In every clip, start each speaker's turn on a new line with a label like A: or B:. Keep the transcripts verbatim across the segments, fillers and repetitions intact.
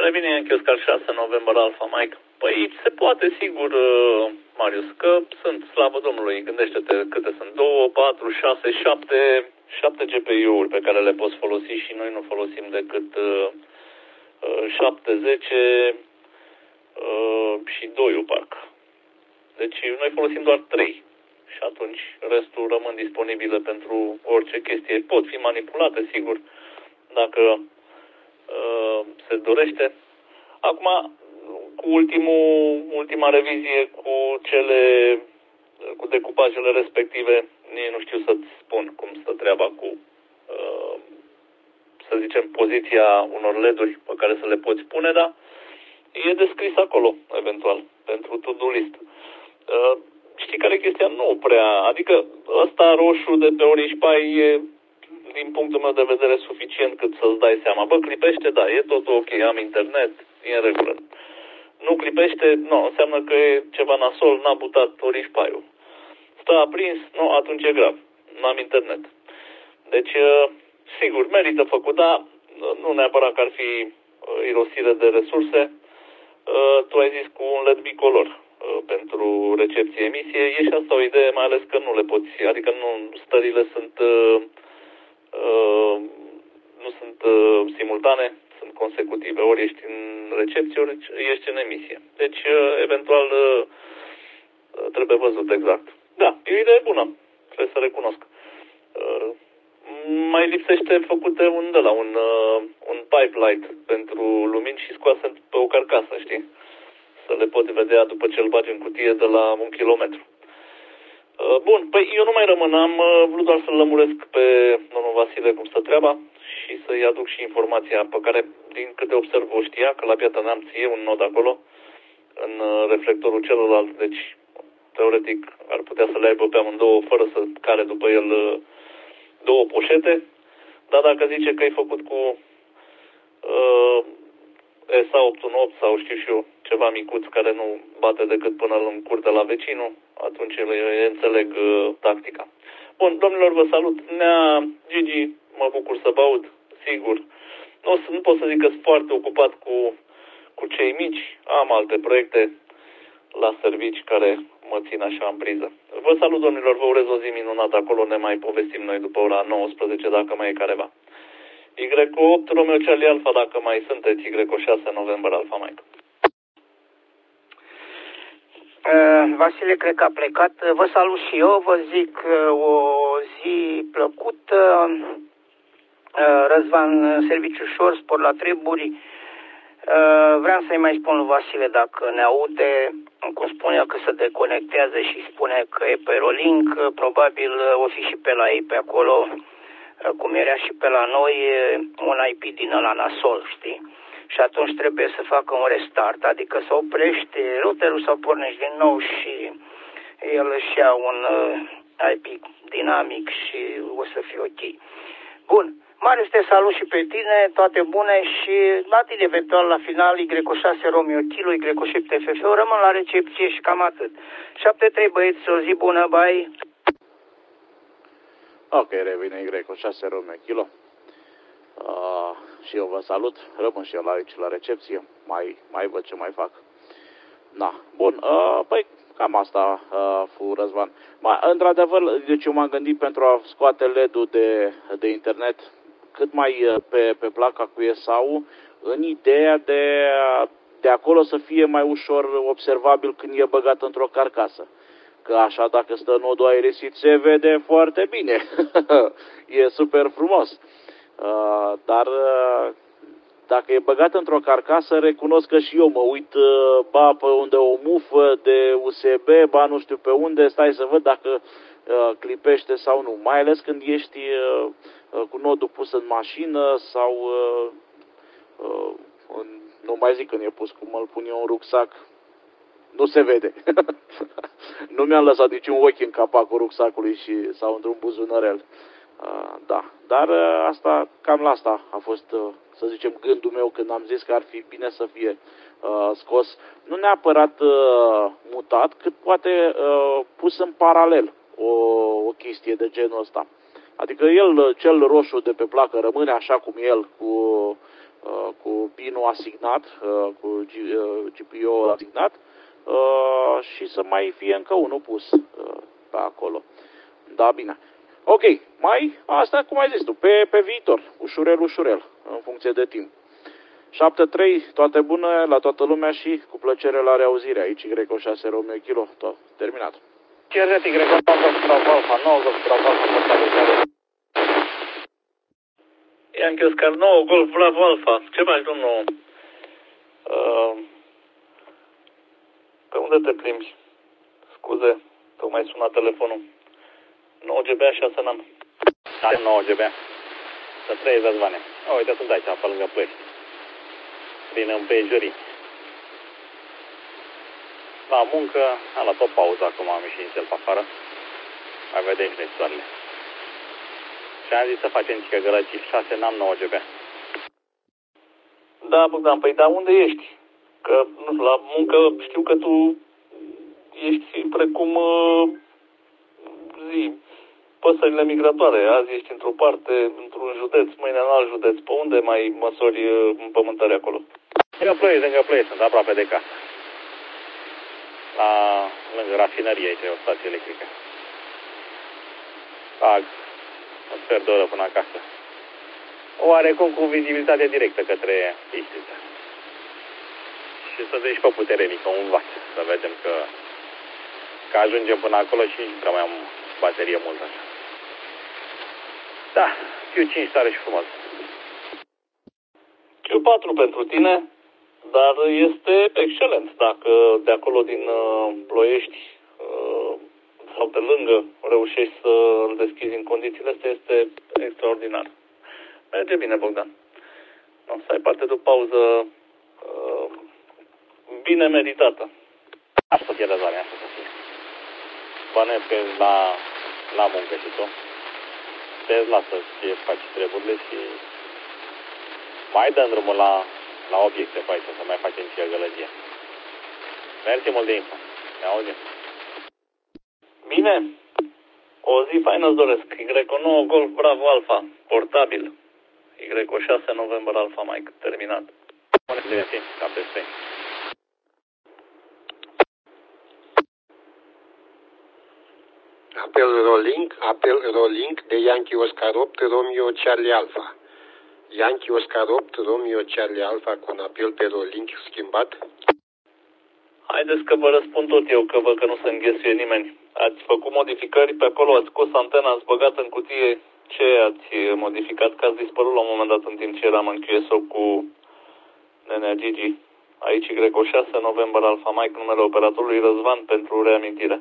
A: Revine în chiosk al șase noiembrie Alfa Mike. Păi se poate, sigur, Marius, că sunt, slavă Domnului, gândește-te câte sunt, două, patru, șase, șapte, șapte G P U-uri pe care le poți folosi și noi nu folosim decât uh, șapte, zece uh, și doi parcă. Deci noi folosim doar trei și atunci restul rămân disponibile pentru orice chestie. Pot fi manipulate, sigur, dacă uh, se dorește. Acum, cu ultimul, ultima revizie, cu cele, cu decupajele respective, nici nu știu să-ți spun cum stă treaba cu, uh, să zicem, poziția unor L E D-uri pe care să le poți pune, dar e descris acolo, eventual, pentru to-do list. Uh, știi care e chestia? Nu prea, adică ăsta roșu de pe Orange Pi e, din punctul meu de vedere, suficient cât să-ți dai seama. Bă, clipește, da, e totul ok, am internet, e în regulă. Nu clipește, nu, înseamnă că e ceva nasol, n-a butat Orange Pi-ul. Stă aprins, nu, atunci e grav, n-am internet. Deci, sigur, merită făcut, dar nu neapărat că ar fi irosire de resurse. Tu ai zis cu un L E D bicolor pentru recepție emisie. E și asta o idee, mai ales că nu le poți, adică nu, stările sunt, nu sunt simultane, sunt consecutive. Ori ești în recepție, ori ești în emisie. Deci, eventual, trebuie văzut exact. Da, e o idee bună, trebuie să recunosc. Mai lipsește făcute un de la un, un pipe light pentru lumini și scoase pe o carcasă, știi? Să le poți vedea după ce îl bagi în cutie de la un kilometru. Bun, păi eu nu mai rămân, am vrut doar să-l lămuresc pe domnul Vasile cum stă treaba și să-i aduc și informația pe care, din câte observ, o știa, că la Piatra Neamț e un nod acolo, în reflectorul celălalt, deci, teoretic, ar putea să le aibă pe amândouă, fără să care după el două poșete, dar dacă zice că e făcut cu uh, S A opt unu opt sau știu și eu, ceva micuț care nu bate decât până în curte la vecinul, atunci eu înțeleg uh, tactica. Bun, domnilor, vă salut. Nea Gigi, mă bucur să vă aud, sigur. Nu, nu pot să zic că sunt foarte ocupat cu, cu cei mici, am alte proiecte la servici care mă țin așa în priză. Vă salut, domnilor, vă urez o zi minunată acolo, ne mai povestim noi după ora nouăsprezece, dacă mai e careva. Y opt Romeo Charlie Alpha, dacă mai sunteți, Y șase noiembrie Alpha Mike.
B: Uh, Vasile, cred că a plecat. Vă salut și eu, vă zic uh, o zi plăcută. Uh, Răzvan, serviciu ușor, spor la treburi. Uh, vreau să-i mai spun lui Vasile dacă ne aude, cum spunea că se deconectează și spune că e pe Rolink, uh, probabil uh, o fi și pe la ei pe acolo, uh, cum era și pe la noi, uh, un I P din ăla nasol, știi? Și atunci trebuie să facă un restart, adică să oprește routerul, să pornești din nou și el își ia un uh, I P dinamic și o să fie ok. Bun. Marius, te salut și pe tine, toate bune și la tine eventual la final Y șase Romeo Kilo, Y șapte F F, rămân la recepție și cam atât. șapte trei băieți, o zi bună, bye!
C: Ok, revine Y șase Romeo Kilo. Uh, și eu vă salut, rămân și eu aici la recepție, mai, mai văd ce mai fac. Na, bun, uh, păi cam asta, uh, fu Răzvan. Într-adevăr, deci eu m-am gândit pentru a scoate L E D-ul de, de internet cât mai pe, pe placa cu S A U, în ideea de, de acolo să fie mai ușor observabil când e băgat într-o carcasă. Că așa, dacă stă nodul aerisit, se vede foarte bine. E super frumos. Uh, dar uh, dacă e băgat într-o carcasă, recunosc că și eu mă uit uh, ba pe unde o mufă de U S B, ba nu știu pe unde, stai să văd dacă uh, clipește sau nu. Mai ales când ești uh, uh, cu nodul pus în mașină sau uh, uh, în, nu mai zic când e pus, cum îl pun eu în rucsac, nu se vede. Nu mi-am lăsat niciun ochi în capacul rucsacului și, sau într-un buzunărel. Uh, da, dar uh, asta, cam la asta a fost, uh, să zicem, gândul meu când am zis că ar fi bine să fie uh, scos, nu neapărat uh, mutat, cât poate uh, pus în paralel o, o chestie de genul ăsta. Adică el, cel roșu de pe placă, rămâne așa cum el, cu cu pinul asignat, cu G P O asignat și să mai fie încă unul pus pe acolo. Da, bine. Ok, mai asta cum ai zis tu, pe, pe viitor, ușurel, ușurel, în funcție de timp. șapte trei, toate bune la toată lumea și cu plăcere la reauzire. Aici Y șase Romeo Kilo, tot terminat.
D: Cernet Y Bravo Alfa nouă, Bravo Alfa portabilizare.
A: Yankee Oscar nouă, Golf Bravo Alfa. Ce mai, domnul? Uh, pe unde te plimbi? Scuze, tocmai suna telefonul. nouă G B A șase n-am.
D: Are nouă G B A. Să trăiesc, Răzvane. O, uite, sunt aici, pe lângă Ploiești. Prin împrejurii. La muncă, am luat o pauză acum, am ieșit nițel pe afară. Mai vedem și noi soarele. Și am zis să facem cică gălăgii. șase n-am, nouă G B A.
A: Da, Bogdan, păi dar unde ești? Că, nu știu, la muncă știu că tu ești precum uh, zi, păsările migratoare. Azi ești într-o parte, într-un județ, mâine în alt județ. Pe unde mai măsori uh, împământări acolo?
D: Lângă Ploiești, lângă Ploiești, sunt aproape de casă. La, lângă rafinărie, aici e o stație electrică. Pag un sfert de oră până acasă. Oarecum cu vizibilitate directă către Istița. Și să dai și pe putere mică, un watt, să vedem că, că ajungem până acolo și nu prea mai am baterie mult așa. Da, Q cinci tare și frumos.
A: Q patru pentru tine, dar este excelent. Dacă de acolo din uh, Ploiești uh, sau de lângă reușești să îl deschizi în condițiile astea, este extraordinar. Merge bine, Bogdan. O să ai parte de o pauză uh, bine meritată.
D: Asta fie răzarea, asta să fie. Bănesc că la, la muncă și tu. Te lasă să faci treburile și mai dăm drumul la, la obiecte pe aici, să mai facem și gălăgie. Mersi mult de info. Ne auzim.
A: Bine. O zi faină îți doresc. Y nouă Golf Bravo Alfa, portabil. Y șase November Alfa Mike, terminat.
D: Bună ziua, șapte trei.
E: Apel rolling, apel rolling de Yankee Oscar opt Romeo Charlie Alpha. Yankee Oscar opt Romeo Charlie Alpha cu un apel pe rolling schimbat.
A: Haideți că vă răspund tot eu, că văd că nu se înghesuie nimeni. Ați făcut modificări pe acolo, ați scos antena, ați băgat în cutie. Ce ați modificat? Că ați dispărut la un moment dat în timp ce eram în Q S O cu Nenea Gigi. Aici Y șase November Alpha Mike, numele operatorului Răzvan pentru reamintire.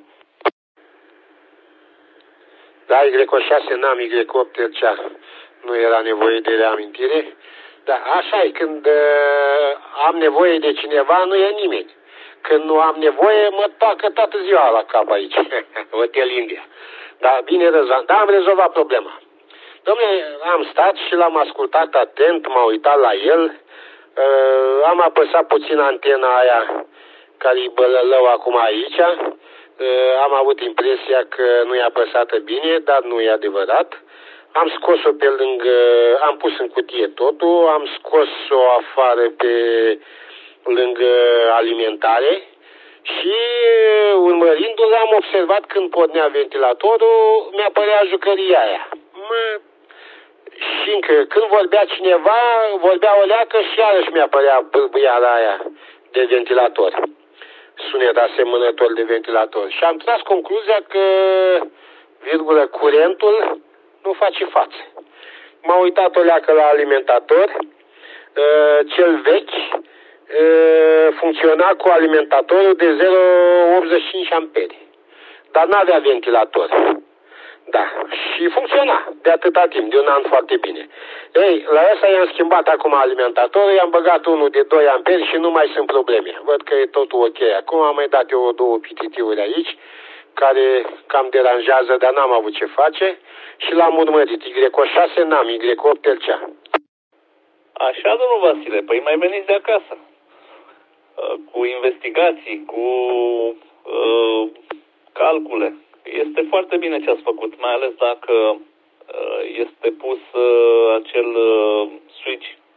E: Da, Y șase n-am, Y opt Tercea. Nu era nevoie de reamintire. Dar așa e, când uh, am nevoie de cineva, nu e nimeni. Când nu am nevoie, mă tacă toată ziua la cap aici. Hotel India. Da, bine, Răzvan. Da, am rezolvat problema. Dom'le, am stat și l-am ascultat atent, m-am uitat la el. Uh, am apăsat puțin antena aia care-i bălălău acum aici. Uh, am avut impresia că nu e apăsată bine, dar nu e adevărat. Am scos-o pe lângă, am pus în cutie totul, am scos-o afară pe lângă alimentare și urmărindu-l am observat când pornea ventilatorul, mi-a părea jucăria aia. Mă, și încă, când vorbea cineva, vorbea o leacă și iarăși mi-a părea bâlbâiala aia de ventilator. Sunet asemănător de ventilator. Și am tras concluzia că, virgulă, curentul nu face față. M-am uitat o leacă la alimentator, cel vechi funcționa cu alimentatorul de zero virgulă optzeci și cinci amperi, dar n-avea ventilator. Da, și funcționa de atâta timp, de un an foarte bine. Ei, la ăsta i-am schimbat acum alimentatorul, i-am băgat unul de doi amperi și nu mai sunt probleme. Văd că e totul ok. Acum am mai dat eu două pititiuri aici, care cam deranjează, dar n-am avut ce face și l-am urmărit. Y șase n-am, Y opt Tercea.
A: Așa, domnul Vasile, păi mai veniți de acasă. Cu investigații, cu uh, calcule. Este foarte bine ce ați făcut, mai ales dacă uh, este pus uh, acel uh, switch,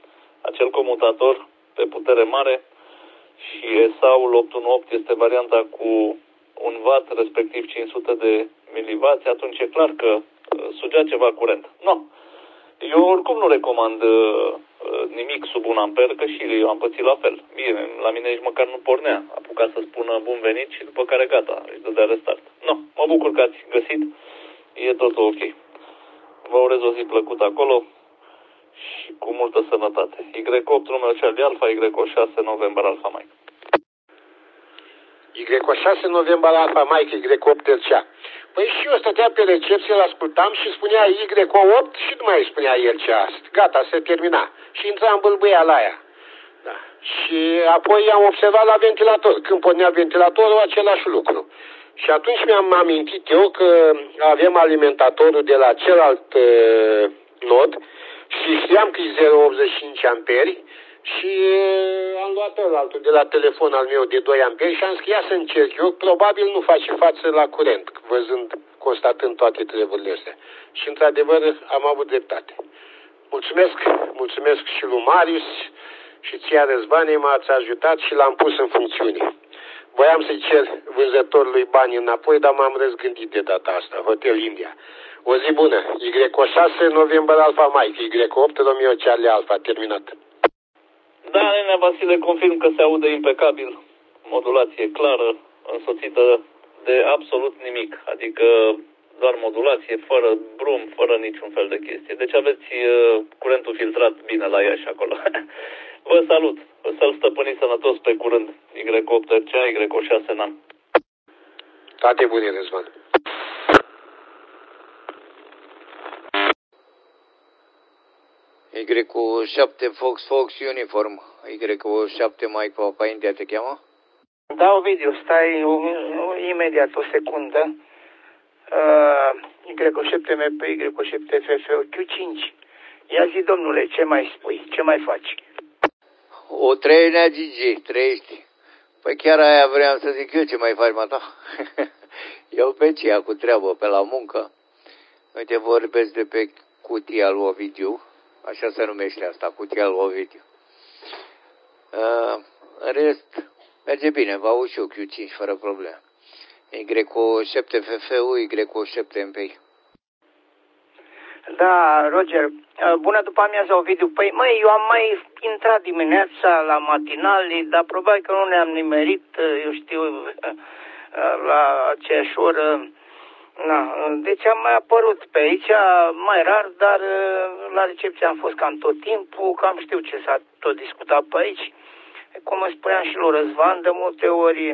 A: acel comutator pe putere mare și E S A-ul opt unu opt este varianta cu un watt, respectiv cinci sute de milivați, atunci e clar că uh, sugea ceva curent. No. Eu oricum nu recomand uh, nimic sub un amper, că și eu am pățit la fel. Mie, la mine nici măcar nu pornea. Apuca să spună bun venit și după care gata, își dădea restart. No, mă bucur că ați găsit. E totul ok. Vă urez o zi plăcută acolo și cu multă sănătate. Y opt, numele Charlie Alpha, Y șase, November Alpha Mike.
E: Y șase, November Alpha Mike, Y opt Tercea. Păi și eu stăteam pe recepție, îl ascultam și spunea Y opt și nu mai spunea el ce asta. Gata, se termina. Și intra în bâlbâia la aia. Da. Și apoi am observat la ventilator. Când pornea ventilatorul, același lucru. Și atunci mi-am amintit eu că avem alimentatorul de la celălalt uh, nod și știam că e zero virgulă optzeci și cinci amperi și uh, am luat ălaltul de la telefon al meu de doi amperi și am scris ia să încerc eu, probabil nu face față la curent, văzând, constatând toate treburile astea. Și într-adevăr am avut dreptate. Mulțumesc, mulțumesc și lui Marius și ție, Răzvane, m-ați ajutat și l-am pus în funcțiune. Voiam să-i cer vânzătorului bani înapoi, dar m-am răzgândit de data asta. Hotel India. O zi bună. Y șase, November Alpha Mike. Y opt, Romeo Charlie Alpha. Terminat.
A: Da, Nenea Vasile, confirm că se aude impecabil. Modulație clară, însoțită de absolut nimic. Adică doar modulație, fără brum, fără niciun fel de chestie. Deci aveți uh, curentul filtrat bine la ea și acolo. Vă salut. Să-l stăpâniți sănătos pe curând. Y opt Tercea, Y șase N A M.
E: Toate bune, Răzvan.
F: Y șapte Fox Fox Uniform. Y șapte Mike Papa India te cheamă?
B: Da, Ovidiu, stai o, o, imediat o secundă. Uh, Y șapte M P, Y șapte F F Q cinci. Ia zi, domnule, ce mai spui? Ce mai faci?
F: O treilea Gigi, trăiești. Păi chiar aia vreau să zic eu, ce mai faci, mata? Eu pe ceea cu treabă, pe la muncă. Uite, vorbesc de pe cutia lui Ovidiu. Așa se numește asta, cutia lui Ovidiu. Uh, în rest, merge bine, vă aud și eu Q cinci fără probleme. Y șapte F F U, Y șapte M P.
B: Da, Roger, bună după amiază, Ovidiu. Păi, măi, eu am mai intrat dimineața la matinali, dar probabil că nu ne-am nimerit, eu știu, la aceeași oră. Na, deci am mai apărut pe aici, mai rar, dar la recepție am fost cam tot timpul, cam știu ce s-a tot discutat pe aici. Cum îmi spuneam și lui Răzvan, de multe ori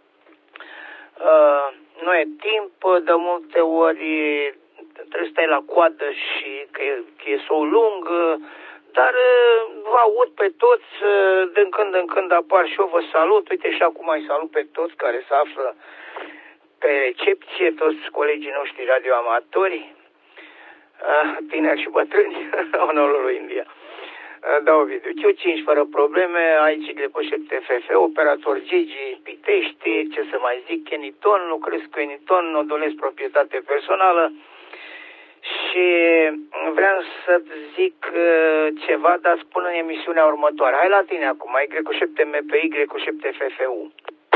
B: uh, nu e timp, de multe ori trebuie să stai la coadă și că e, că e so lung, dar vă aud pe toți, din când în când apar și eu vă salut, uite și acum îi salut pe toți care se află pe recepție, toți colegii noștri radioamatori, tineri și bătrâni, onorul lui India. Da, Ovidiu, Q cinci fără probleme, aici Y șapte F F, operator Gigi, Pitești, ce să mai zic, Keniton, lucrez cu Keniton, nodulez proprietate personală și vreau să zic ceva, dar spun în emisiunea următoare. Hai la tine acum, Y șapte M P, Y șapte F F U.